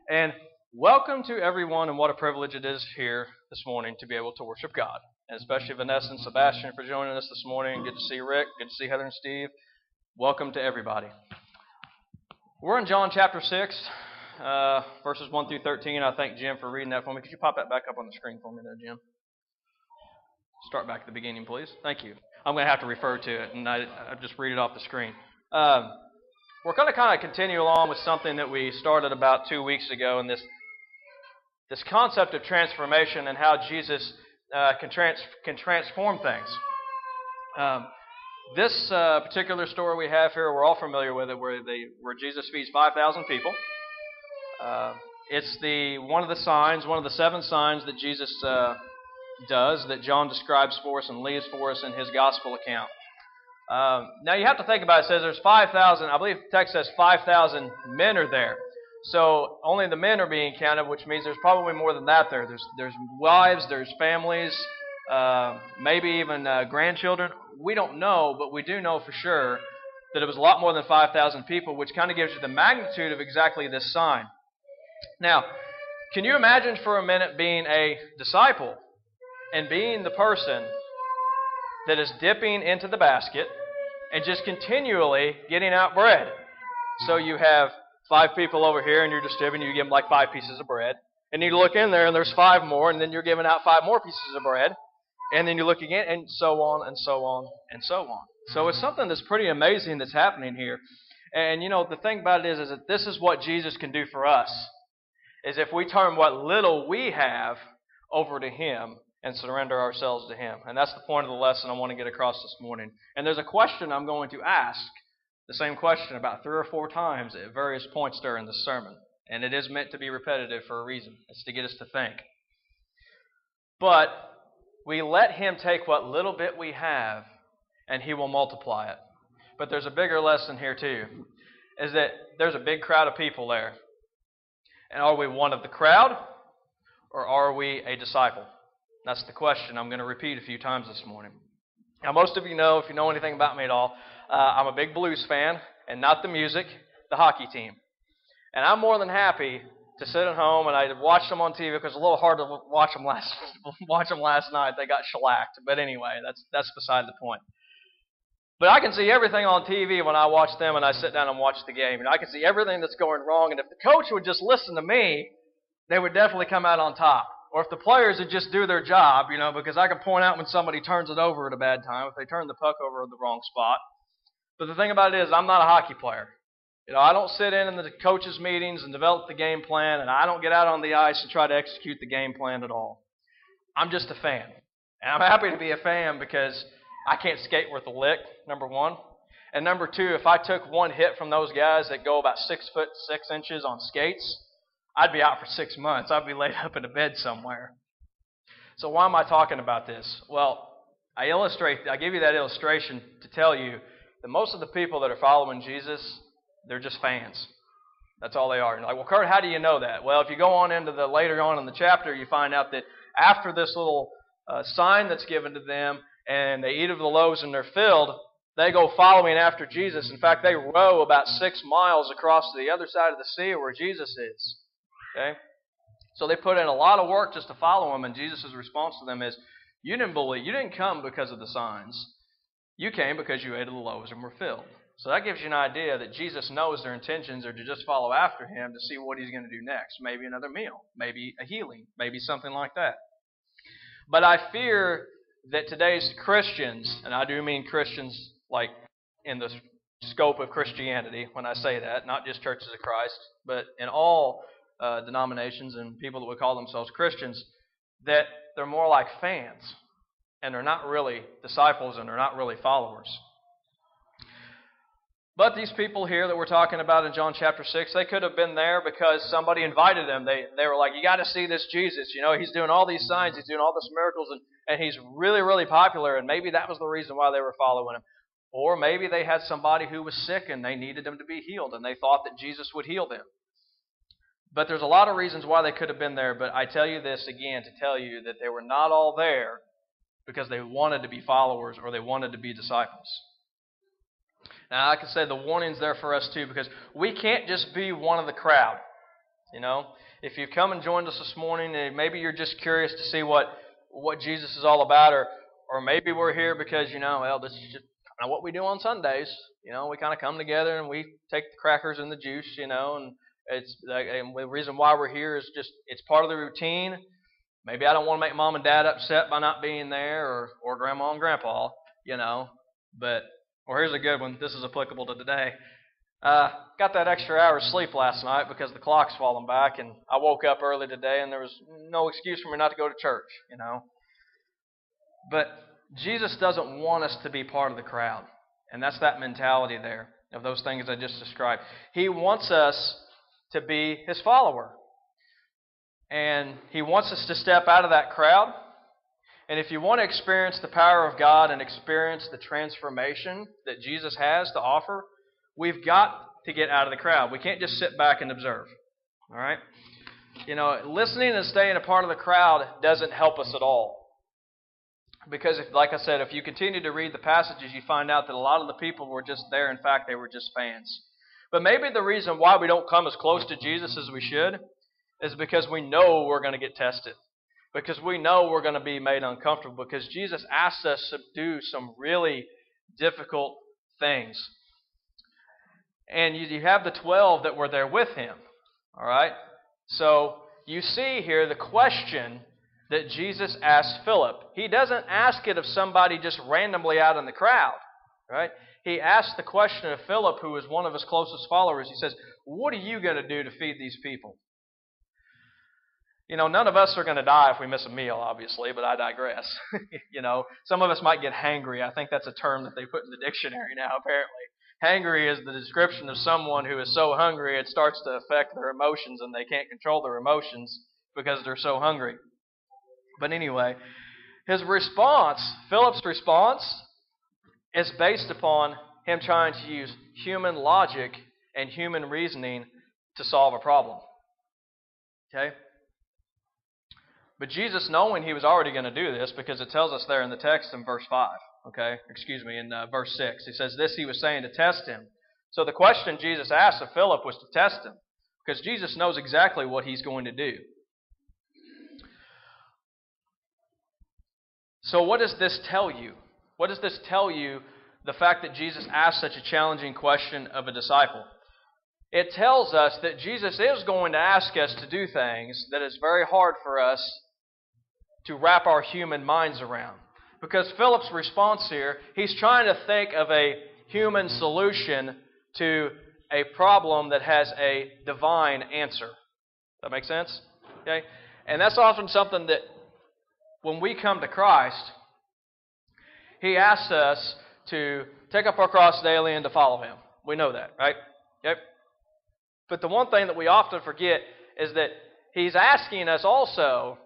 And welcome to everyone, and what a privilege it is here this morning to be able to worship God. And especially Vanessa and Sebastian for joining us this morning. Good to see Rick. Good to see Heather and Steve. Welcome to everybody. We're in John chapter 6, verses 1 through 13. I thank Jim for reading that for me. Could you pop that back up on the screen for me there, Jim? Start back at the beginning, please. Thank you. I'm going to have to refer to it, and I just read it off the screen. We're going to kind of continue along with something that we started about 2 weeks ago, and this concept of transformation and how Jesus can transform things. This particular story we have here, we're all familiar with it, where Jesus feeds 5,000 people. It's one of the 7 signs that Jesus does, that John describes for us and leaves for us in his gospel account. Now you have to think about it. It says there's 5,000, I believe the text says 5,000 men are there. So only the men are being counted, which means there's probably more than that there. There's wives, there's families, maybe even grandchildren. We don't know, but we do know for sure that it was a lot more than 5,000 people, which kind of gives you the magnitude of exactly this sign. Now, can you imagine for a minute being a disciple and being the person that is dipping into the basket and just continually getting out bread? So you have 5 people over here, and you're just dipping, you give them like 5 pieces of bread. And you look in there, and there's 5 more, and then you're giving out 5 more pieces of bread. And then you look again, and so on, and so on, and so on. So it's something that's pretty amazing that's happening here. And, you know, the thing about it is that this is what Jesus can do for us, is if we turn what little we have over to Him and surrender ourselves to Him. And that's the point of the lesson I want to get across this morning. And there's a question I'm going to ask, the same question about 3 or 4 times at various points during the sermon. And it is meant to be repetitive for a reason. It's to get us to think. But we let Him take what little bit we have, and He will multiply it. But there's a bigger lesson here too, is that there's a big crowd of people there. And are we one of the crowd, or are we a disciple? That's the question I'm going to repeat a few times this morning. Now, most of you know, if you know anything about me at all, I'm a big Blues fan, and not the music, the hockey team. And I'm more than happy to sit at home, and I watched them on TV because it was a little hard to watch them last night. They got shellacked. But anyway, that's beside the point. But I can see everything on TV when I watch them and I sit down and watch the game. And I can see everything that's going wrong. And if the coach would just listen to me, they would definitely come out on top. Or if the players would just do their job, you know, because I can point out when somebody turns it over at a bad time, if they turn the puck over in the wrong spot. But the thing about it is, I'm not a hockey player. You know, I don't sit in the coaches' meetings and develop the game plan, and I don't get out on the ice and try to execute the game plan at all. I'm just a fan. And I'm happy to be a fan because I can't skate worth a lick, number one. And number 2, if I took one hit from those guys that go about 6 foot 6 inches on skates, I'd be out for 6 months. I'd be laid up in a bed somewhere. So why am I talking about this? Well, I give you that illustration to tell you that most of the people that are following Jesus, they're just fans. That's all they are. And you're like, well, Kurt, how do you know that? Well, if you go on into later on in the chapter, you find out that after this little sign that's given to them, and they eat of the loaves and they're filled, they go following after Jesus. In fact, they row about 6 miles across to the other side of the sea where Jesus is. Okay? So they put in a lot of work just to follow Him, and Jesus' response to them is, you didn't come because of the signs. You came because you ate of the loaves and were filled. So that gives you an idea that Jesus knows their intentions are to just follow after Him to see what He's going to do next. Maybe another meal, maybe a healing, maybe something like that. But I fear that today's Christians, and I do mean Christians like in the scope of Christianity when I say that, not just churches of Christ, but in all denominations and people that would call themselves Christians, that they're more like fans, and they're not really disciples, and they're not really followers. But these people here that we're talking about in John chapter 6, they could have been there because somebody invited them. They were like, you got to see this Jesus. You know, He's doing all these signs, He's doing all these miracles, and He's really, really popular, and maybe that was the reason why they were following Him. Or maybe they had somebody who was sick and they needed them to be healed, and they thought that Jesus would heal them. But there's a lot of reasons why they could have been there, but I tell you this again to tell you that they were not all there because they wanted to be followers or they wanted to be disciples. Now, I can say the warning's there for us too, because we can't just be one of the crowd. You know, if you've come and joined us this morning, and maybe you're just curious to see what Jesus is all about, or maybe we're here because, well, this is just kind of what we do on Sundays. We kind of come together and we take the crackers and the juice, and the reason why we're here is just it's part of the routine. Maybe I don't want to make mom and dad upset by not being there, or grandma and grandpa, But, here's a good one. This is applicable to today. Got that extra hour of sleep last night because the clock's fallen back, and I woke up early today, and there was no excuse for me not to go to church, But Jesus doesn't want us to be part of the crowd, and that's that mentality there of those things I just described. He wants us to be His follower, and He wants us to step out of that crowd. And if you want to experience the power of God and experience the transformation that Jesus has to offer, we've got to get out of the crowd. We can't just sit back and observe. All right? Listening and staying a part of the crowd doesn't help us at all. Because, like I said, if you continue to read the passages, you find out that a lot of the people were just there. In fact, they were just fans. But maybe the reason why we don't come as close to Jesus as we should is because we know we're going to get tested. Because we know we're going to be made uncomfortable. Because Jesus asked us to do some really difficult things. And you have the 12 that were there with Him. All right? So you see here the question that Jesus asked Philip. He doesn't ask it of somebody just randomly out in the crowd. Right? He asked the question of Philip, who was one of His closest followers. He says, what are you going to do to feed these people? None of us are going to die if we miss a meal, obviously, but I digress. Some of us might get hangry. I think that's a term that they put in the dictionary now, apparently. Hangry is the description of someone who is so hungry it starts to affect their emotions and they can't control their emotions because they're so hungry. But anyway, Philip's response, is based upon him trying to use human logic and human reasoning to solve a problem. Okay? But Jesus, knowing He was already going to do this, because it tells us there in the text in verse 5, in verse 6, He says this He was saying to test Him. So the question Jesus asked of Philip was to test him, because Jesus knows exactly what He's going to do. So what does this tell you? What does this tell you, the fact that Jesus asked such a challenging question of a disciple? It tells us that Jesus is going to ask us to do things that is very hard for us to wrap our human minds around. Because Philip's response here, he's trying to think of a human solution to a problem that has a divine answer. That make sense? Okay? And that's often something that when we come to Christ, He asks us to take up our cross daily and to follow Him. We know that, right? Okay? But the one thing that we often forget is that He's asking us also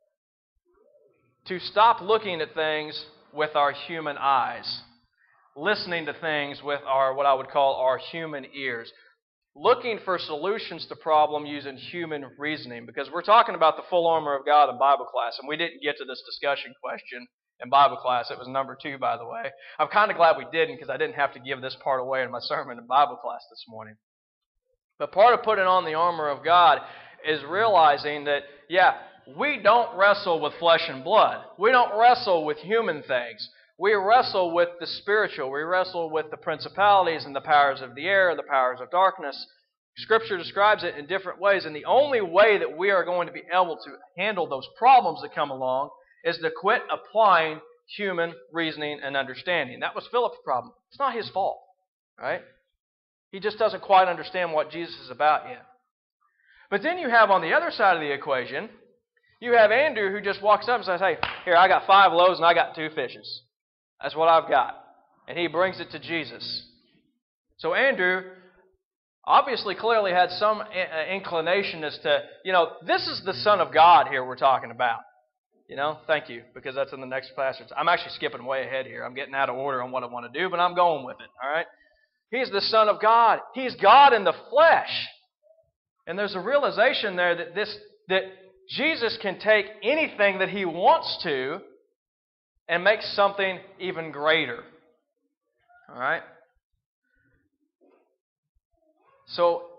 to stop looking at things with our human eyes, listening to things with what I would call our human ears, looking for solutions to problem using human reasoning, because we're talking about the full armor of God in Bible class, and we didn't get to this discussion question in Bible class. It was number 2, by the way. I'm kind of glad we didn't, because I didn't have to give this part away in my sermon in Bible class this morning. But part of putting on the armor of God is realizing that, we don't wrestle with flesh and blood. We don't wrestle with human things. We wrestle with the spiritual. We wrestle with the principalities and the powers of the air, the powers of darkness. Scripture describes it in different ways, and the only way that we are going to be able to handle those problems that come along is to quit applying human reasoning and understanding. That was Philip's problem. It's not his fault, right? He just doesn't quite understand what Jesus is about yet. But then you have on the other side of the equation, you have Andrew who just walks up and says, hey, here, I got 5 loaves and I got 2 fishes. That's what I've got. And he brings it to Jesus. So Andrew obviously clearly had some inclination as to, this is the Son of God here we're talking about. Thank you, because that's in the next passage. I'm actually skipping way ahead here. I'm getting out of order on what I want to do, but I'm going with it, all right? He's the Son of God. He's God in the flesh. And there's a realization there that Jesus can take anything that He wants to and make something even greater. All right? So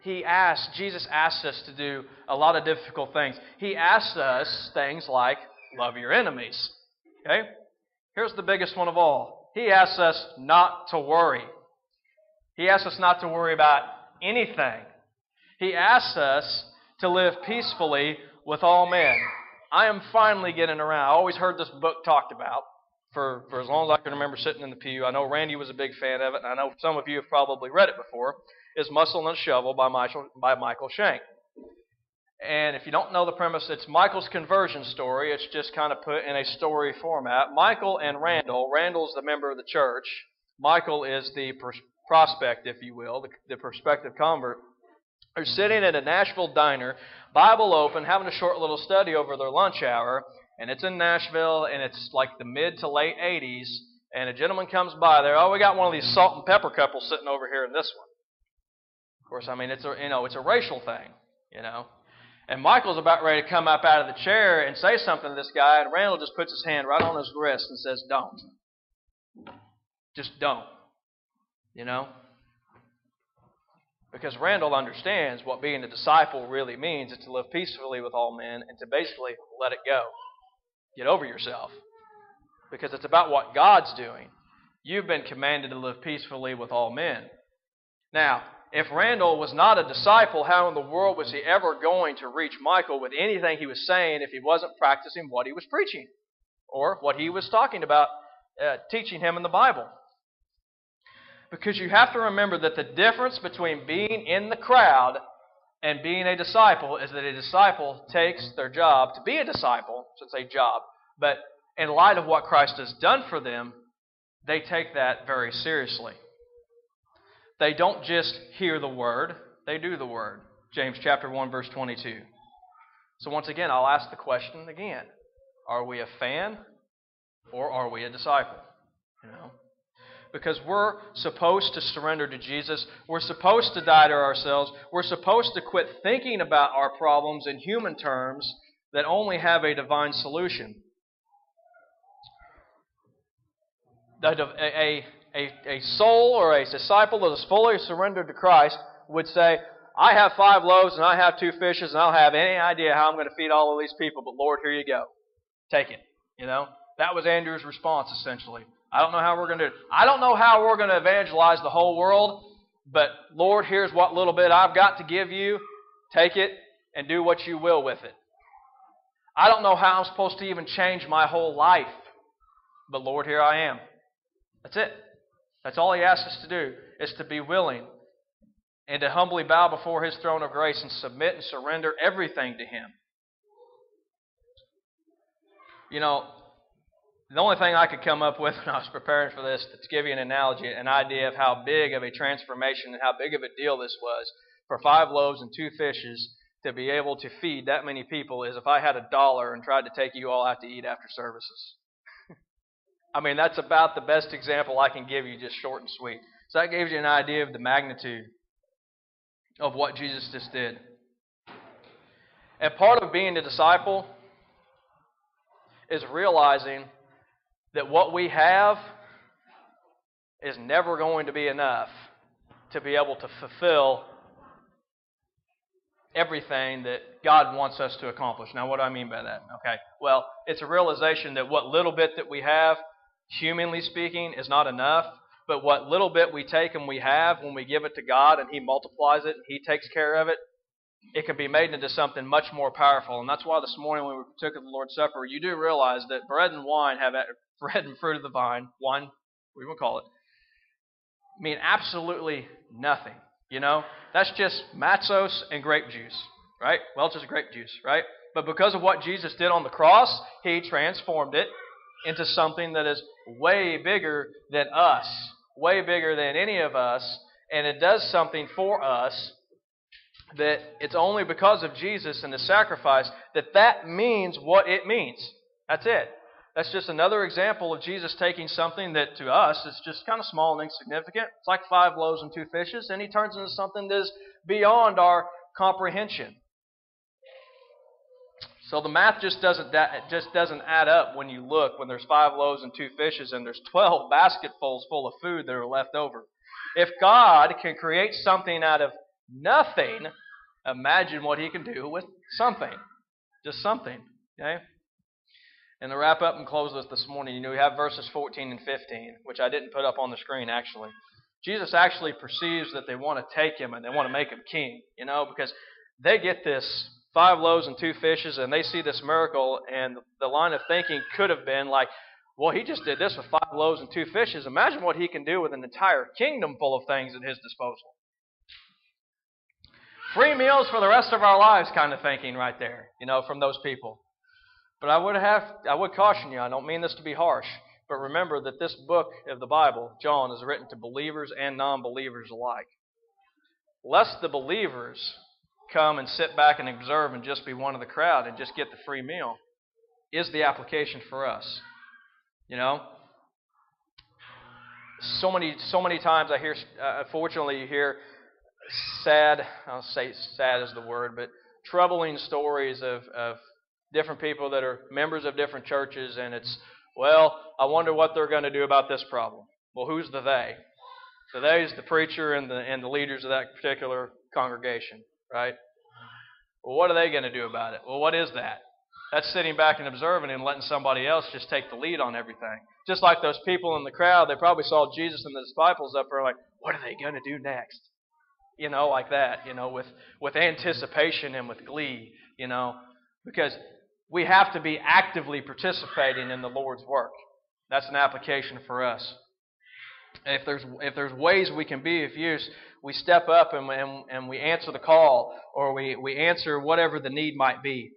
Jesus asks us to do a lot of difficult things. He asks us things like, love your enemies. Okay? Here's the biggest one of all. He asks us not to worry. He asks us not to worry about anything. He asks us to live peacefully with all men. I am finally getting around. I always heard this book talked about for as long as I can remember sitting in the pew. I know Randy was a big fan of it, and I know some of you have probably read it before. It's Muscle and a Shovel by Michael Shank. And if you don't know the premise, it's Michael's conversion story. It's just kind of put in a story format. Michael and Randall's the member of the church. Michael is the prospect, if you will, the prospective convert. They're sitting at a Nashville diner, Bible open, having a short little study over their lunch hour. And it's in Nashville, and it's like the mid to late 80s. And a gentleman comes by there. Oh, we got one of these salt and pepper couples sitting over here in this one. Of course, I mean, it's a racial thing, you know. And Michael's about ready to come up out of the chair and say something to this guy, and Randall just puts his hand right on his wrist and says, don't. Just don't. You know? Because Randall understands what being a disciple really means. It's to live peacefully with all men and to basically let it go. Get over yourself. Because it's about what God's doing. You've been commanded to live peacefully with all men. Now, if Randall was not a disciple, how in the world was he ever going to reach Michael with anything he was saying if he wasn't practicing what he was preaching? Or what he was talking about, teaching him in the Bible? Because you have to remember that the difference between being in the crowd and being a disciple is that a disciple takes their job to be a disciple. I shouldn't say job, but in light of what Christ has done for them, they take that very seriously. They don't just hear the word, they do the word. James chapter 1, verse 22. So once again, I'll ask the question again. Are we a fan or are we a disciple? You know? Because we're supposed to surrender to Jesus. We're supposed to die to ourselves. We're supposed to quit thinking about our problems in human terms that only have a divine solution. A soul or a disciple that is fully surrendered to Christ would say, I have 5 loaves and I have 2 fishes and I don't have any idea how I'm going to feed all of these people, but Lord, here you go. Take it. You know, that was Andrew's response essentially. I don't know how we're going to do it. I don't know how we're going to evangelize the whole world, but Lord, here's what little bit I've got to give you. Take it and do what you will with it. I don't know how I'm supposed to even change my whole life, but Lord, here I am. That's it. That's all He asks us to do, is to be willing and to humbly bow before His throne of grace and submit and surrender everything to Him. You know, the only thing I could come up with when I was preparing for this, to give you an analogy, an idea of how big of a transformation and how big of a deal this was, for 5 loaves and 2 fishes to be able to feed that many people, is if I had $1 and tried to take you all out to eat after services. I mean, that's about the best example I can give you, just short and sweet. So that gives you an idea of the magnitude of what Jesus just did. And part of being a disciple is realizing that what we have is never going to be enough to be able to fulfill everything that God wants us to accomplish. Now, what do I mean by that? Okay, well, it's a realization that what little bit that we have, humanly speaking, is not enough. But what little bit we take and we have, when we give it to God and He multiplies it and He takes care of it, it can be made into something much more powerful. And that's why this morning when we took the Lord's Supper, you do realize that bread and wine have bread and fruit of the vine, wine, we will call it, mean absolutely nothing. You know, that's just matzos and grape juice, right? Well, it's just grape juice, right? But because of what Jesus did on the cross, He transformed it into something that is way bigger than us, way bigger than any of us, and it does something for us that it's only because of Jesus and His sacrifice that means what it means. That's it. That's just another example of Jesus taking something that to us is just kind of small and insignificant. It's like 5 loaves and 2 fishes, and He turns it into something that is beyond our comprehension. So the math just doesn't add up when you look, when there's 5 loaves and 2 fishes and there's 12 basketfuls full of food that are left over. If God can create something out of nothing, imagine what He can do with something. Just something. Okay? And to wrap up and close this morning, we have verses 14 and 15, which I didn't put up on the screen actually. Jesus actually perceives that they want to take Him and they want to make Him king, because they get this 5 loaves and 2 fishes and they see this miracle, and the line of thinking could have been like, well, He just did this with 5 loaves and 2 fishes. Imagine what He can do with an entire kingdom full of things at His disposal. Free meals for the rest of our lives kind of thinking right there, from those people. But I would caution you, I don't mean this to be harsh, but remember that this book of the Bible, John, is written to believers and non-believers alike. Lest the believers come and sit back and observe and just be one of the crowd and just get the free meal, is the application for us. So many times I hear, unfortunately, you hear sad, I'll say sad is the word, but troubling stories of different people that are members of different churches, and it's, well, I wonder what they're going to do about this problem. Well, who's the they? The they is the preacher and the leaders of that particular congregation, right? Well, what are they going to do about it? Well, what is that? That's sitting back and observing and letting somebody else just take the lead on everything. Just like those people in the crowd, they probably saw Jesus and the disciples up there like, what are they going to do next? Like that, with anticipation and with glee, because we have to be actively participating in the Lord's work. That's an application for us. If there's ways we can be of use, we step up and we answer the call, or we answer whatever the need might be.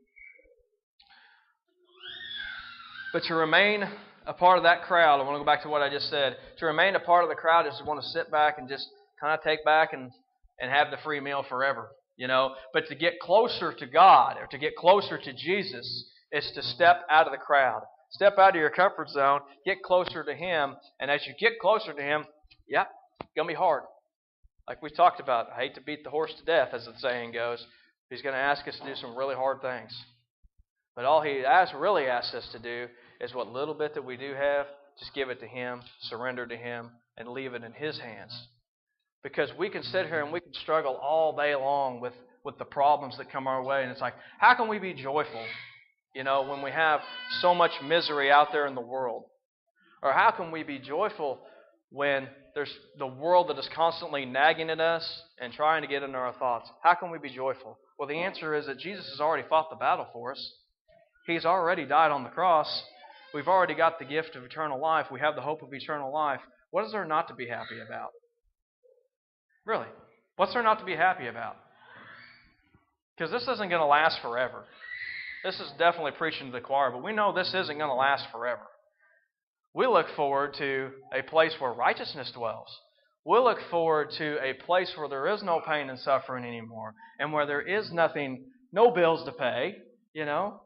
But to remain a part of that crowd, I want to go back to what I just said. To remain a part of the crowd is to want to sit back and just kind of take back and have the free meal forever, But to get closer to God, or to get closer to Jesus, is to step out of the crowd. Step out of your comfort zone, get closer to Him, and as you get closer to Him, it's going to be hard. Like we talked about, I hate to beat the horse to death, as the saying goes. He's going to ask us to do some really hard things. But all He really asks us to do is what little bit that we do have, just give it to Him, surrender to Him, and leave it in His hands. Because we can sit here and we can struggle all day long with the problems that come our way. And it's like, how can we be joyful, when we have so much misery out there in the world? Or how can we be joyful when there's the world that is constantly nagging at us and trying to get into our thoughts? How can we be joyful? Well, the answer is that Jesus has already fought the battle for us. He's already died on the cross. We've already got the gift of eternal life. We have the hope of eternal life. What is there not to be happy about? Really, what's there not to be happy about? Because this isn't going to last forever. This is definitely preaching to the choir, but we know this isn't going to last forever. We look forward to a place where righteousness dwells. We look forward to a place where there is no pain and suffering anymore, and where there is nothing, no bills to pay, no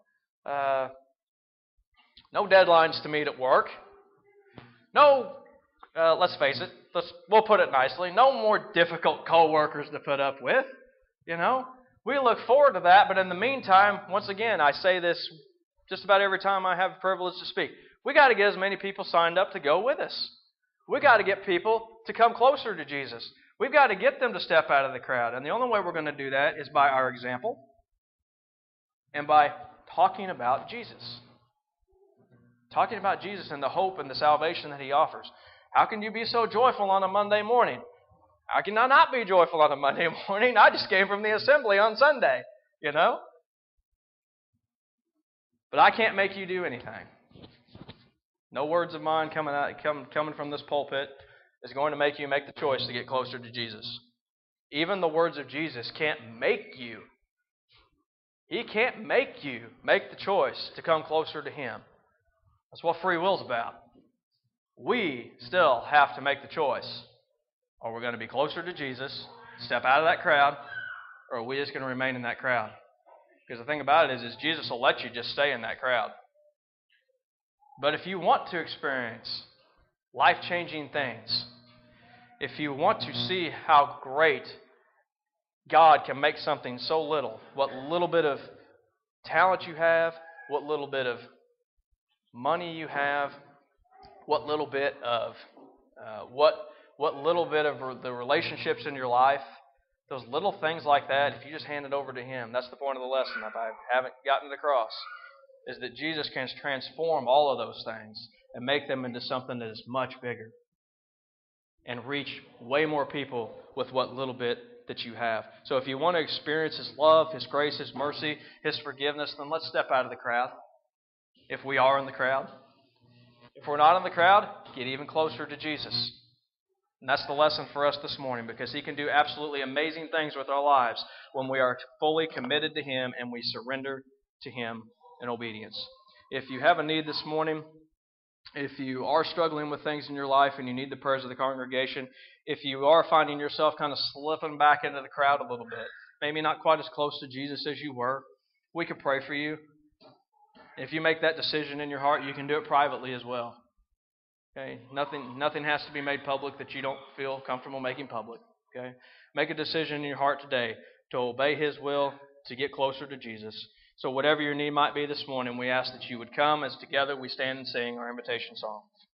deadlines to meet at work, let's face it, we'll put it nicely, no more difficult co-workers to put up with, We look forward to that, but in the meantime, once again, I say this just about every time I have the privilege to speak. We got to get as many people signed up to go with us. We got to get people to come closer to Jesus. We've got to get them to step out of the crowd. And the only way we're going to do that is by our example and by talking about Jesus. Talking about Jesus and the hope and the salvation that He offers. How can you be so joyful on a Monday morning? How can I not be joyful on a Monday morning? I just came from the assembly on Sunday, But I can't make you do anything. No words of mine coming from this pulpit is going to make you make the choice to get closer to Jesus. Even the words of Jesus can't make you. He can't make you make the choice to come closer to Him. That's what free will is about. We still have to make the choice. Are we going to be closer to Jesus, step out of that crowd, or are we just going to remain in that crowd? Because the thing about it is Jesus will let you just stay in that crowd. But if you want to experience life-changing things, if you want to see how great God can make something so little, what little bit of talent you have, what little bit of money you have, what little bit of the relationships in your life, Those little things like that, if you just hand it over to Him, that's the point of the lesson, if I haven't gotten it across, is that Jesus can transform all of those things and make them into something that is much bigger and reach way more people with what little bit that you have. So if you want to experience His love, His grace, His mercy, His forgiveness, then let's step out of the crowd. If we are in the crowd. If we're not in the crowd, get even closer to Jesus. And that's the lesson for us this morning, because He can do absolutely amazing things with our lives when we are fully committed to Him and we surrender to Him in obedience. If you have a need this morning, if you are struggling with things in your life and you need the prayers of the congregation, if you are finding yourself kind of slipping back into the crowd a little bit, maybe not quite as close to Jesus as you were, we could pray for you. If you make that decision in your heart, you can do it privately as well. Okay, nothing has to be made public that you don't feel comfortable making public. Okay, make a decision in your heart today to obey His will, to get closer to Jesus. So whatever your need might be this morning, we ask that you would come as together we stand and sing our invitation song.